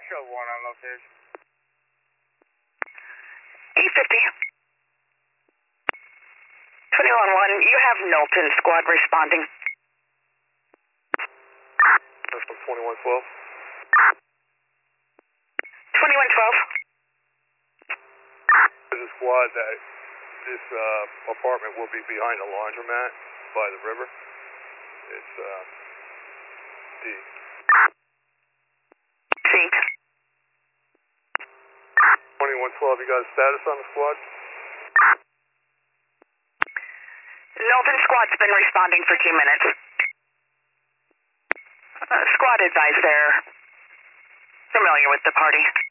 Show 1 on location. 850. 21-1, you have Milton squad responding. That's from 2112. 2112. There's a squad that this apartment will be behind a laundromat by the river. It's D. C. 2112, you got a status on the squad? Milton squad's been responding for 2 minutes. Squad advised they're familiar with the party.